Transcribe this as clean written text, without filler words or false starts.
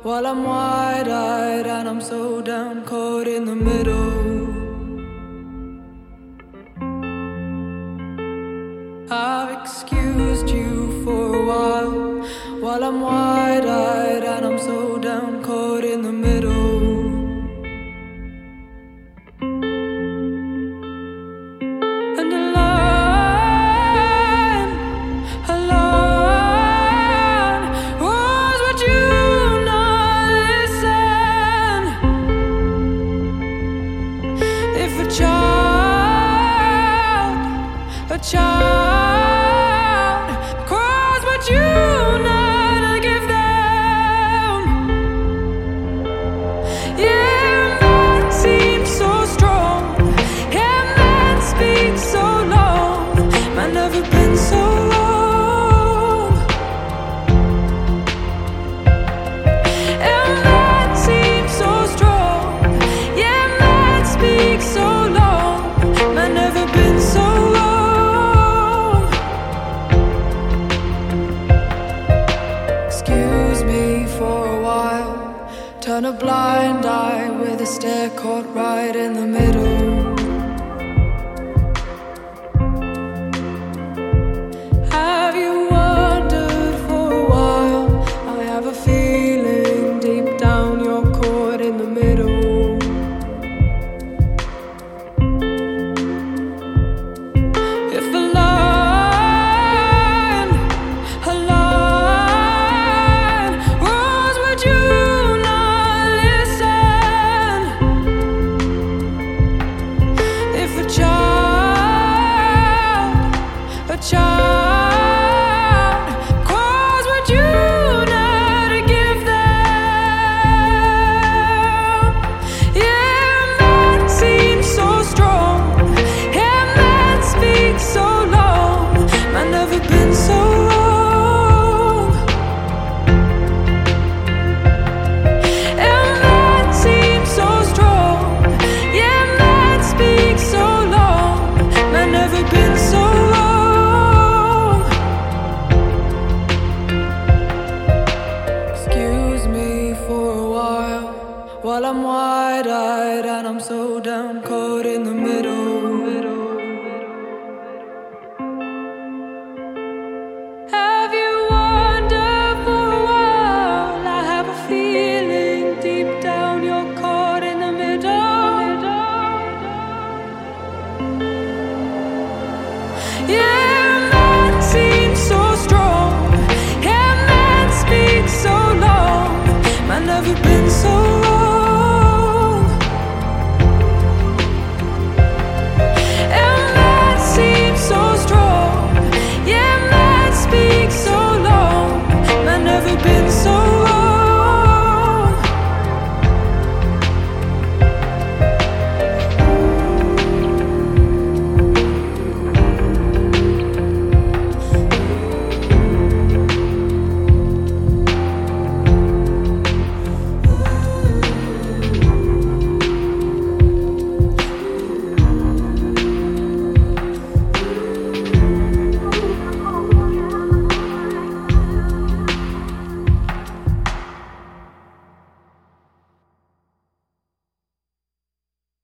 while I'm wide-eyed and I'm so down, caught in the middle. I've excused you for a while I'm wide-eyed and I'm so down, caught in the middle. And a line was what you not listen. If a child cries what you not give them. Yeah, man seems so strong. Yeah, man speaks so long. Man never been so wrong. Yeah, man seems so strong. Yeah, man speaks so long. Man never been so wrong. Excuse me for a while. Turn a blind eye with a stare caught right in the middle. Have you wondered for a while? I have a feeling deep down you're caught in the middle. If a line was what you not listen. If a child cries what you not give them. Yeah, man seems so strong. Yeah, man speaks so long. Man never been so wrong. Yeah, man seems so strong. Yeah, man speaks so long. Man never been so wrong. Excuse me for a while I'm wide-eyed and I'm so down, cold.